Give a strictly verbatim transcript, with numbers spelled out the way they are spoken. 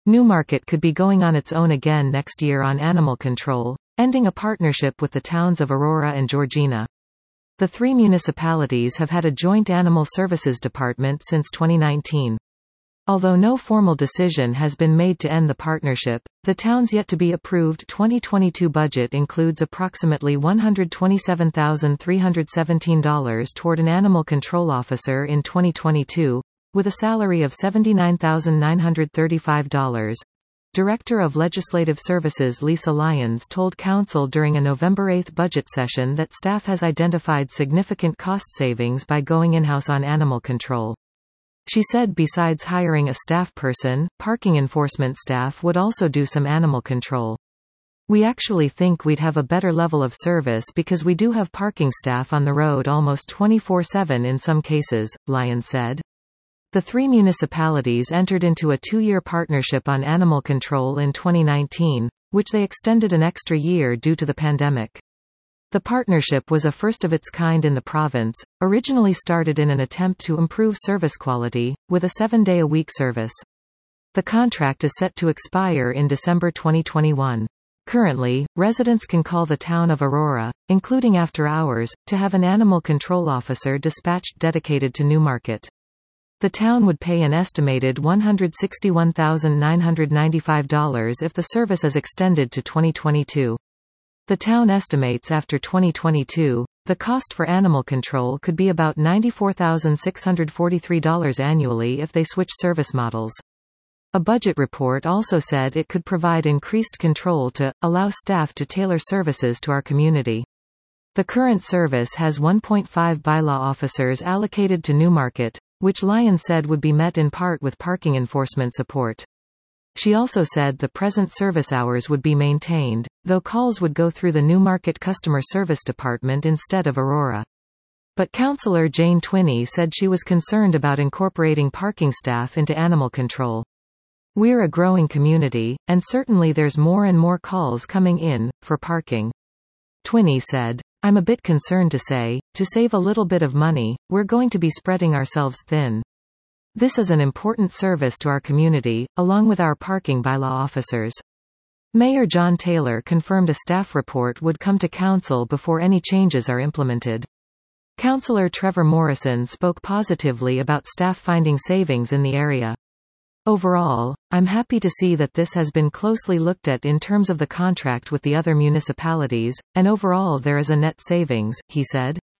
Newmarket could be going on its own again next year on animal control, ending a partnership with the towns of Aurora and Georgina. The three municipalities have had a joint animal services department since twenty nineteen. Although no formal decision has been made to end the partnership, the town's yet-to-be-approved twenty twenty-two budget includes approximately one hundred twenty-seven thousand three hundred seventeen dollars toward an animal control officer in twenty twenty-two, with a salary of seventy-nine thousand nine hundred thirty-five dollars. Director of Legislative Services Lisa Lyons told Council during a November eighth budget session that staff has identified significant cost savings by going in-house on animal control. She said besides hiring a staff person, parking enforcement staff would also do some animal control. We actually think we'd have a better level of service because we do have parking staff on the road almost twenty-four seven in some cases, Lyons said. The three municipalities entered into a two-year partnership on animal control in twenty nineteen, which they extended an extra year due to the pandemic. The partnership was a first of its kind in the province, originally started in an attempt to improve service quality, with a seven-day-a-week service. The contract is set to expire in December twenty twenty-one. Currently, residents can call the town of Aurora, including after hours, to have an animal control officer dispatched dedicated to Newmarket. The town would pay an estimated one hundred sixty-one thousand nine hundred ninety-five dollars if the service is extended to twenty twenty-two. The town estimates after twenty twenty-two, the cost for animal control could be about ninety-four thousand six hundred forty-three dollars annually if they switch service models. A budget report also said it could provide increased control to allow staff to tailor services to our community. The current service has one point five bylaw officers allocated to Newmarket, which Lyons said would be met in part with parking enforcement support. She also said the present service hours would be maintained, though calls would go through the Newmarket Customer Service Department instead of Aurora. But Councillor Jane Twinney said she was concerned about incorporating parking staff into animal control. We're a growing community, and certainly there's more and more calls coming in, for parking. Twinney said, I'm a bit concerned to say, to save a little bit of money, we're going to be spreading ourselves thin. This is an important service to our community, along with our parking bylaw officers. Mayor John Taylor confirmed a staff report would come to Council before any changes are implemented. Councillor Trevor Morrison spoke positively about staff finding savings in the area. Overall, I'm happy to see that this has been closely looked at in terms of the contract with the other municipalities, and overall there is a net savings, he said.